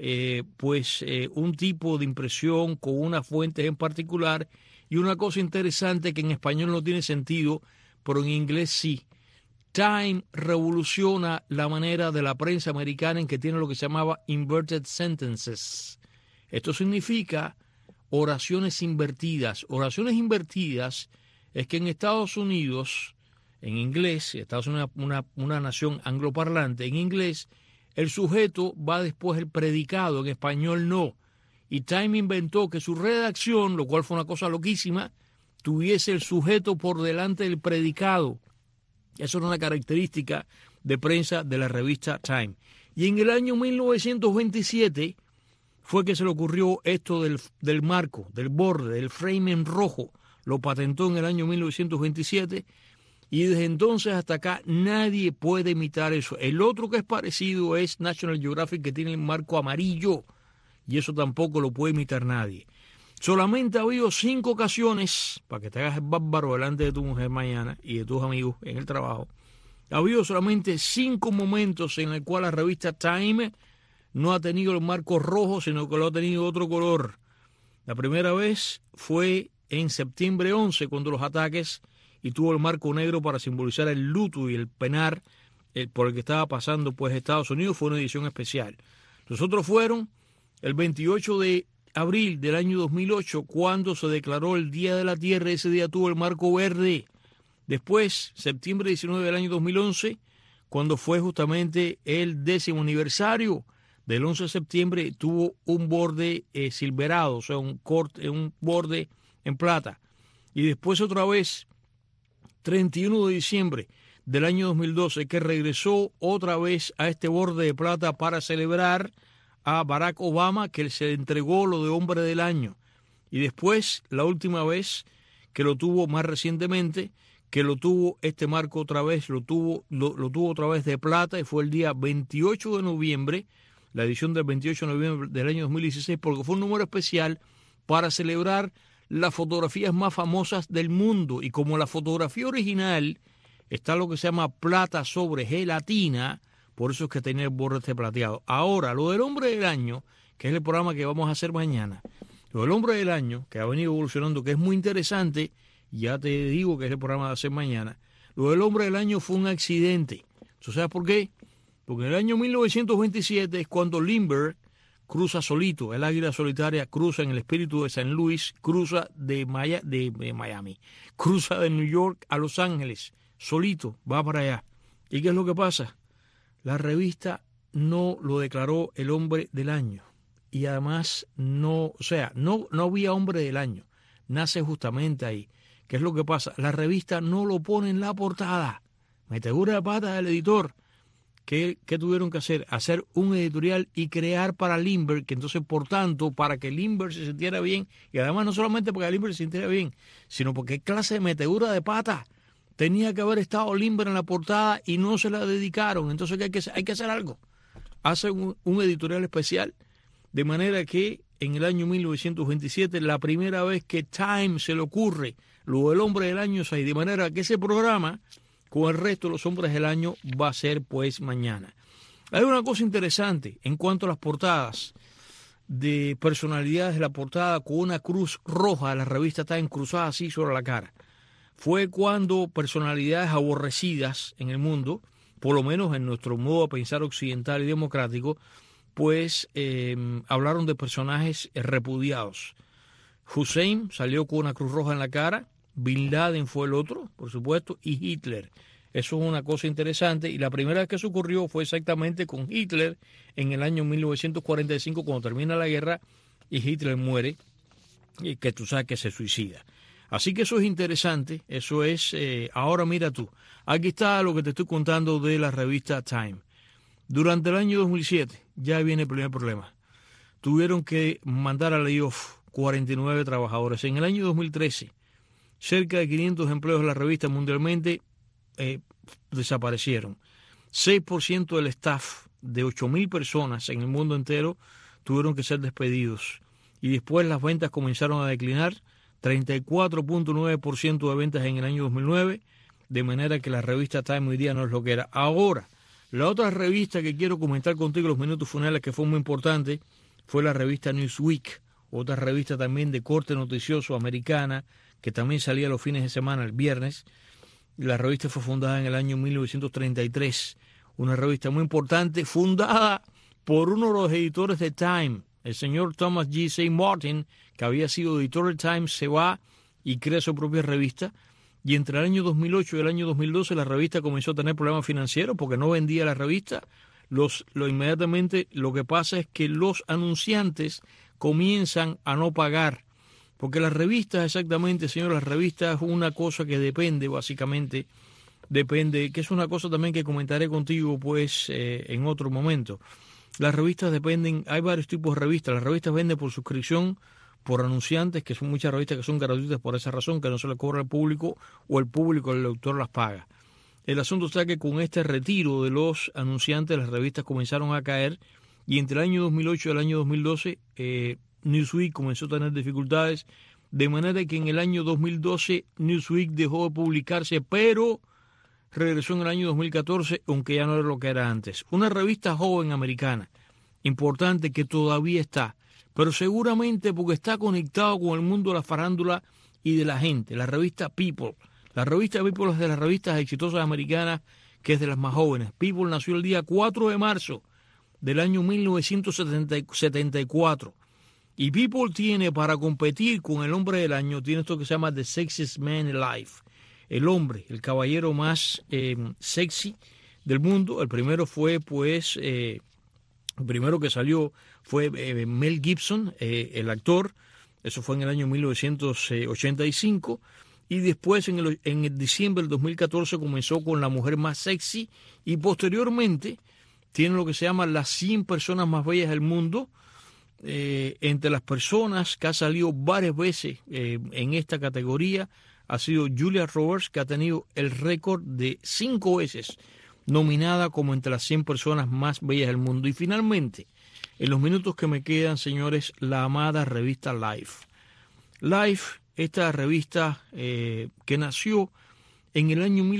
un tipo de impresión con unas fuentes en particular y una cosa interesante que en español no tiene sentido, pero en inglés sí. Time revoluciona la manera de la prensa americana en que tiene lo que se llamaba inverted sentences. Esto significa oraciones invertidas. Oraciones invertidas es que en Estados Unidos, en inglés, Estados Unidos es una nación angloparlante, en inglés el sujeto va después del predicado, en español no. Y Time inventó que su redacción, lo cual fue una cosa loquísima, tuviese el sujeto por delante del predicado. Eso era una característica de prensa de la revista Time. Y en el año 1927 fue que se le ocurrió esto del marco, del borde, del frame en rojo. Lo patentó en el año 1927 y desde entonces hasta acá nadie puede imitar eso. El otro que es parecido es National Geographic, que tiene el marco amarillo, y eso tampoco lo puede imitar nadie. Solamente ha habido 5 ocasiones, para que te hagas el bárbaro delante de tu mujer mañana y de tus amigos en el trabajo, ha habido solamente 5 momentos en el cual la revista Time no ha tenido el marco rojo, sino que lo ha tenido otro color. La primera vez fue en septiembre 11, cuando los ataques, y tuvo el marco negro para simbolizar el luto y el penar por el que estaba pasando pues Estados Unidos. Fue una edición especial. Los otros fueron el 28 de abril del año 2008, cuando se declaró el Día de la Tierra. Ese día tuvo el marco verde. Después, septiembre 19 del año 2011, cuando fue justamente el 10º aniversario del 11 de septiembre, tuvo un borde silverado, o sea, un borde en plata. Y después otra vez, 31 de diciembre del año 2012, que regresó otra vez a este borde de plata para celebrar a Barack Obama, que se le entregó lo de Hombre del Año. Y después, la última vez que lo tuvo más recientemente, que lo tuvo este marco otra vez, lo tuvo otra vez de plata, y fue el día 28 de noviembre, la edición del 28 de noviembre del año 2016, porque fue un número especial para celebrar las fotografías más famosas del mundo. Y como la fotografía original está lo que se llama plata sobre gelatina, por eso es que tenía el borde plateado. Ahora, lo del Hombre del Año, que es el programa que vamos a hacer mañana, lo del Hombre del Año, que ha venido evolucionando, que es muy interesante, ya te digo que es el programa de hacer mañana. Lo del Hombre del Año fue un accidente. ¿Tú sabes por qué? Porque en el año 1927 es cuando Lindbergh cruza solito, el águila solitaria cruza en el espíritu de San Luis, cruza de Miami, cruza de New York a Los Ángeles, solito, va para allá. ¿Y qué es lo que pasa? La revista no lo declaró el Hombre del Año. Y además no había Hombre del Año. Nace justamente ahí. ¿Qué es lo que pasa? La revista no lo pone en la portada. Metedura de pata del editor. ¿Qué tuvieron que hacer? Hacer un editorial y crear para Lindbergh, que entonces, por tanto, para que Lindbergh se sintiera bien, y además no solamente porque Lindbergh se sintiera bien, sino porque qué clase de metedura de pata. Tenía que haber estado Lindbergh en la portada y no se la dedicaron. Entonces hay que hacer algo. Hacen un editorial especial, de manera que en el año 1927, la primera vez que Time se le ocurre lo del Hombre del Año, de manera que ese programa, con el resto de los Hombres del Año, va a ser pues mañana. Hay una cosa interesante en cuanto a las portadas de personalidades de la portada con una cruz roja. La revista está cruzada así sobre la cara. Fue cuando personalidades aborrecidas en el mundo, por lo menos en nuestro modo de pensar occidental y democrático, pues hablaron de personajes repudiados. Hussein salió con una cruz roja en la cara, Bin Laden fue el otro, por supuesto, y Hitler. Eso es una cosa interesante, y la primera vez que eso ocurrió fue exactamente con Hitler en el año 1945, cuando termina la guerra y Hitler muere, y que tú sabes que se suicida. Así que eso es interesante, eso es, ahora mira tú, aquí está lo que te estoy contando de la revista Time. Durante el año 2007, ya viene el primer problema, tuvieron que mandar a layoff 49 trabajadores. En el año 2013, cerca de 500 empleos de la revista mundialmente desaparecieron. 6% del staff de 8.000 personas en el mundo entero tuvieron que ser despedidos. Y después las ventas comenzaron a declinar, 34.9% de ventas en el año 2009, de manera que la revista Time hoy día no es lo que era. Ahora, la otra revista que quiero comentar contigo los minutos finales, que fue muy importante, fue la revista Newsweek, otra revista también de corte noticioso americana, que también salía los fines de semana, el viernes. La revista fue fundada en el año 1933, una revista muy importante, fundada por uno de los editores de Time, el señor Thomas G. C. Martin, que había sido editor de Time, se va y crea su propia revista. Y entre el año 2008 y el año 2012 la revista comenzó a tener problemas financieros porque no vendía la revista. Inmediatamente lo que pasa es que los anunciantes comienzan a no pagar, porque las revistas, exactamente, señor, las revistas es una cosa que depende, básicamente, que es una cosa también que comentaré contigo, pues, en otro momento. Las revistas dependen, hay varios tipos de revistas. Las revistas venden por suscripción, por anunciantes, que son muchas revistas que son gratuitas por esa razón, que no se les cobra al público, o el público, el lector, las paga. El asunto está que con este retiro de los anunciantes, las revistas comenzaron a caer, y entre el año 2008 y el año 2012, Newsweek comenzó a tener dificultades, de manera que en el año 2012 Newsweek dejó de publicarse, pero regresó en el año 2014, aunque ya no era lo que era antes. Una revista joven americana, importante, que todavía está, pero seguramente porque está conectado con el mundo de la farándula y de la gente, la revista People. La revista People es de las revistas exitosas americanas, que es de las más jóvenes. People nació el día 4 de marzo del año 1974. Y People tiene, para competir con el hombre del año, tiene esto que se llama The Sexiest Man Alive. El hombre, el caballero más sexy del mundo. El primero fue, pues, el primero que salió fue Mel Gibson, el actor. Eso fue en el año 1985. Y después, en el diciembre del 2014, comenzó con la mujer más sexy. Y posteriormente tiene lo que se llama las 100 personas más bellas del mundo. Entre las personas que ha salido varias veces en esta categoría ha sido Julia Roberts, que ha tenido el récord de 5 veces nominada como entre las 100 personas más bellas del mundo. Y finalmente, en los minutos que me quedan, señores, la amada revista Life. Life, esta revista que nació en el año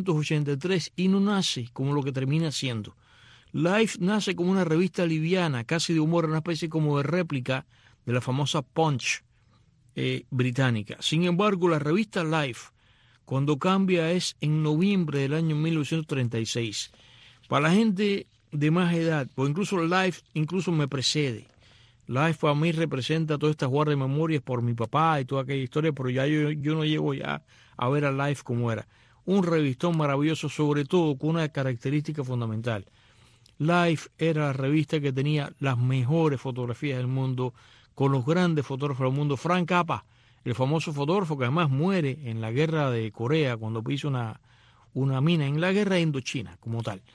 1883 y no nace como lo que termina siendo. Life nace como una revista liviana, casi de humor, una especie como de réplica de la famosa Punch británica. Sin embargo, la revista Life, cuando cambia, es en noviembre del año 1936. Para la gente de más edad, o incluso Life incluso me precede. Life para mí representa todas estas guardas de memorias por mi papá y toda aquella historia, pero ya yo no llego ya a ver a Life como era. Un revistón maravilloso, sobre todo con una característica fundamental. Life era la revista que tenía las mejores fotografías del mundo, con los grandes fotógrafos del mundo. Frank Zappa, el famoso fotógrafo que además muere en la guerra de Corea, cuando hizo una mina, en la guerra de Indochina como tal.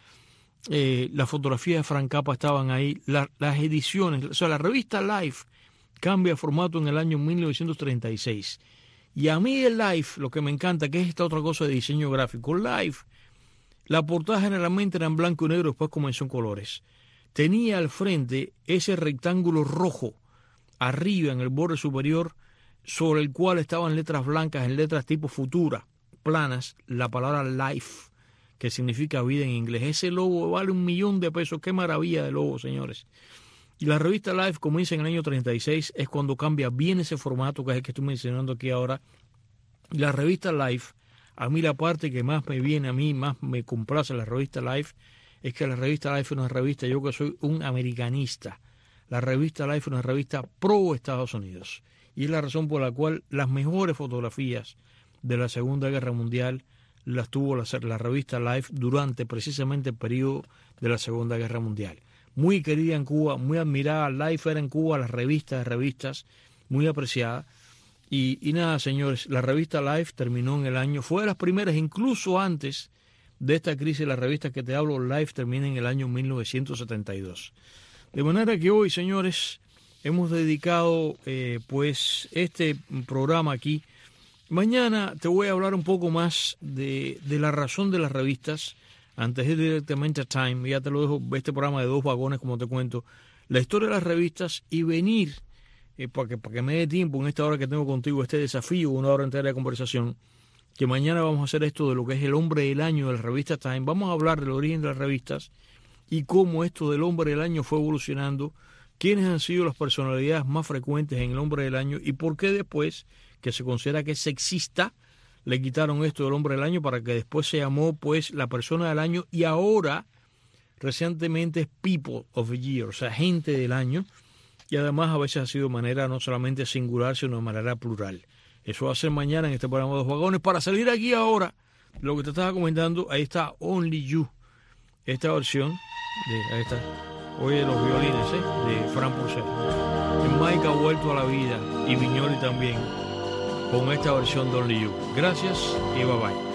Las fotografías de Frank Zappa estaban ahí, las ediciones, o sea, la revista Life cambia de formato en el año 1936. Y a mí el Life, lo que me encanta, que es esta otra cosa de diseño gráfico, Life, la portada generalmente era en blanco y negro, después comenzó en colores. Tenía al frente ese rectángulo rojo, arriba en el borde superior, sobre el cual estaban letras blancas, en letras tipo futura, planas, la palabra life, que significa vida en inglés. Ese logo vale $1.000.000. Qué maravilla de logo, señores. Y la revista Life comienza en el año 36, es cuando cambia bien ese formato, que es el que estoy mencionando aquí ahora. Y la revista Life, a mí la parte que más me viene, a mí más me complace la revista Life, es que la revista Life es una revista, yo que soy un americanista, la revista Life es una revista pro Estados Unidos. Y es la razón por la cual las mejores fotografías de la Segunda Guerra Mundial las tuvo la revista Life durante precisamente el periodo de la Segunda Guerra Mundial. Muy querida en Cuba, muy admirada. Life era en Cuba la revista de revistas, muy apreciada. Y nada, señores, la revista Life terminó en el año, fue de las primeras, incluso antes de esta crisis, la revista que te hablo, Life, termina en el año 1972. De manera que hoy, señores, hemos dedicado pues este programa aquí. Mañana te voy a hablar un poco más de la razón de las revistas. Antes de ir directamente a Time, ya te lo dejo, este programa de 2 vagones, como te cuento, la historia de las revistas y venir, para que me dé tiempo en esta hora que tengo contigo, este desafío, 1 hora entera de conversación, que mañana vamos a hacer esto de lo que es el hombre del año de la revista Time. Vamos a hablar del origen de las revistas y cómo esto del hombre del año fue evolucionando, quiénes han sido las personalidades más frecuentes en el hombre del año y por qué después, que se considera que es sexista, le quitaron esto del hombre del año para que después se llamó pues la persona del año y ahora recientemente es People of the Year, o sea, gente del año, y además a veces ha sido de manera no solamente singular, sino de manera plural. Eso va a ser mañana en este programa de 2 vagones. Para salir aquí ahora, lo que te estaba comentando, ahí está Only You, esta versión ahí está, oye, los violines de Fran Purcell. Mike ha vuelto a la vida y Viñoli también con esta versión de Only You. Gracias y bye bye.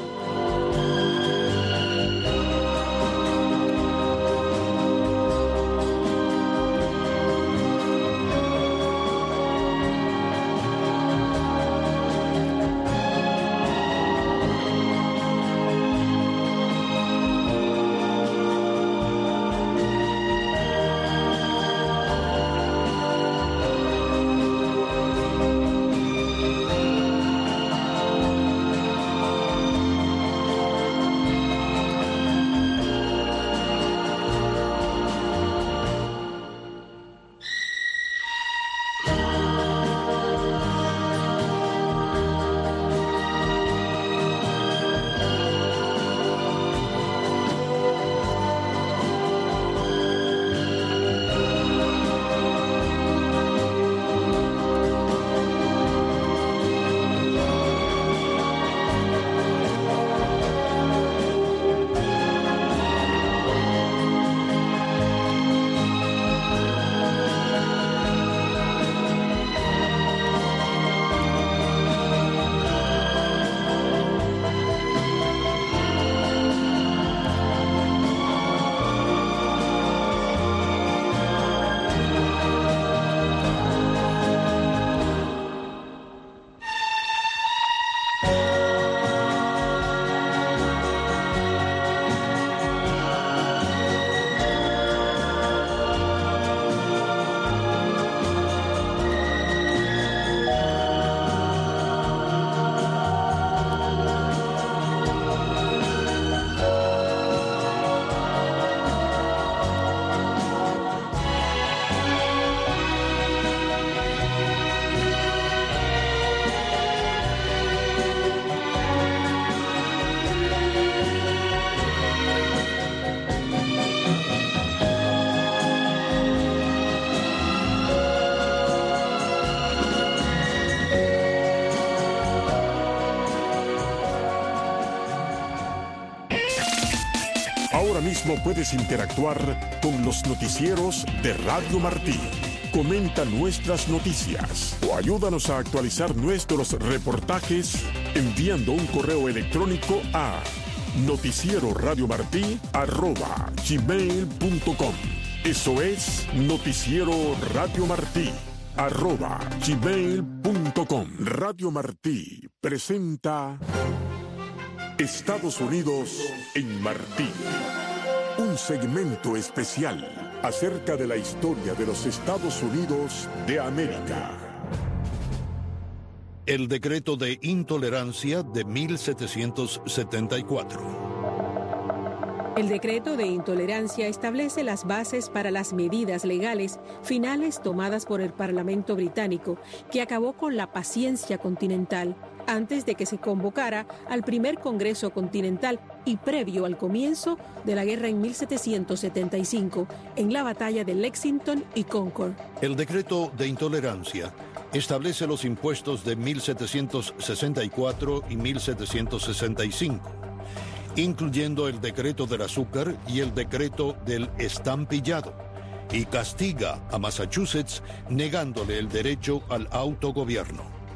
Ahora mismo puedes interactuar con los noticieros de Radio Martí. Comenta nuestras noticias o ayúdanos a actualizar nuestros reportajes enviando un correo electrónico a noticieroradiomartí@gmail.com. Eso es noticieroradiomartí@gmail.com. Radio Martí presenta Estados Unidos en Martí. Un segmento especial acerca de la historia de los Estados Unidos de América. El decreto de intolerancia de 1774. El decreto de intolerancia establece las bases para las medidas legales finales tomadas por el Parlamento británico, que acabó con la paciencia continental antes de que se convocara al primer Congreso Continental y previo al comienzo de la guerra en 1775, en la batalla de Lexington y Concord. El decreto de intolerancia establece los impuestos de 1764 y 1765, incluyendo el decreto del azúcar y el decreto del estampillado, y castiga a Massachusetts negándole el derecho al autogobierno.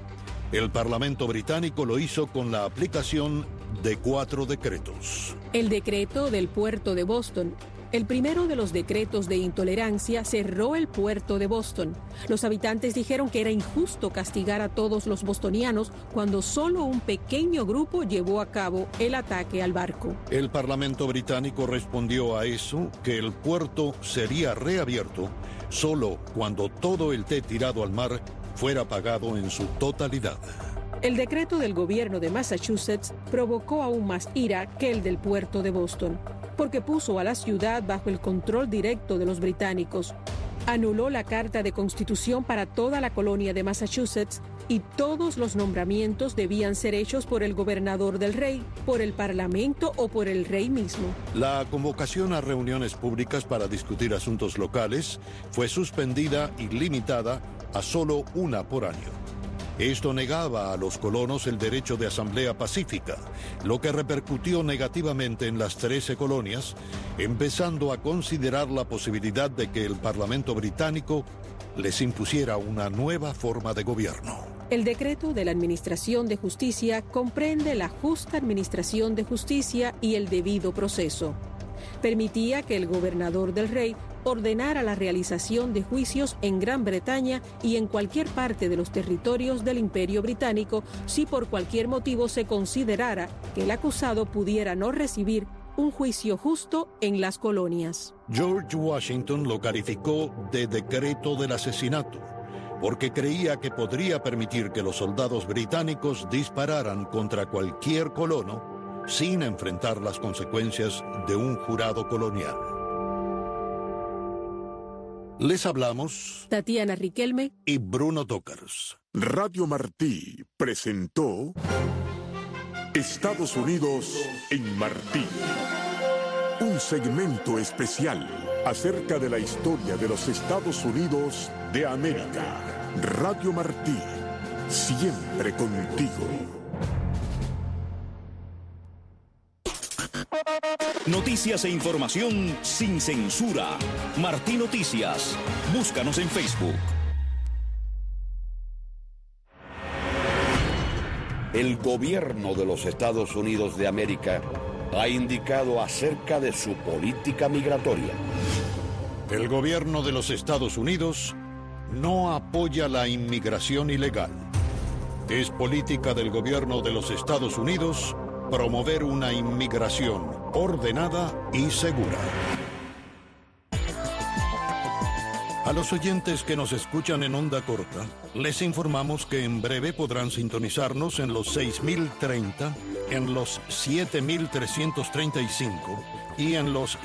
El Parlamento británico lo hizo con la aplicación de 4 decretos. El decreto del puerto de Boston. El primero de los decretos de intolerancia cerró el puerto de Boston. Los habitantes dijeron que era injusto castigar a todos los bostonianos cuando solo un pequeño grupo llevó a cabo el ataque al barco. El Parlamento británico respondió a eso que el puerto sería reabierto solo cuando todo el té tirado al mar fuera pagado en su totalidad. El decreto del gobierno de Massachusetts provocó aún más ira que el del puerto de Boston, porque puso a la ciudad bajo el control directo de los británicos. Anuló la Carta de Constitución para toda la colonia de Massachusetts y todos los nombramientos debían ser hechos por el gobernador del rey, por el parlamento o por el rey mismo. La convocación a reuniones públicas para discutir asuntos locales fue suspendida y limitada a solo una por año. Esto negaba a los colonos el derecho de asamblea pacífica, lo que repercutió negativamente en las 13 colonias, empezando a considerar la posibilidad de que el Parlamento británico les impusiera una nueva forma de gobierno. El decreto de la Administración de Justicia comprende la justa administración de justicia y el debido proceso. Permitía que el gobernador del rey ordenara la realización de juicios en Gran Bretaña y en cualquier parte de los territorios del Imperio Británico si por cualquier motivo se considerara que el acusado pudiera no recibir un juicio justo en las colonias. George Washington lo calificó de decreto del asesinato, porque creía que podría permitir que los soldados británicos dispararan contra cualquier colono sin enfrentar las consecuencias de un jurado colonial. Les hablamos Tatiana Riquelme y Bruno Tócars. Radio Martí presentó Estados Unidos en Martí. Un segmento especial acerca de la historia de los Estados Unidos de América. Radio Martí, siempre contigo. Noticias e información sin censura. Martí Noticias. Búscanos en Facebook. El gobierno de los Estados Unidos de América ha indicado acerca de su política migratoria. El gobierno de los Estados Unidos no apoya la inmigración ilegal. Es política del gobierno de los Estados Unidos promover una inmigración ordenada y segura. A los oyentes que nos escuchan en onda corta, les informamos que en breve podrán sintonizarnos en los 6030, en los 7335 y en los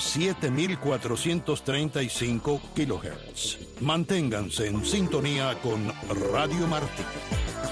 7435 kHz. Manténganse en sintonía con Radio Martí.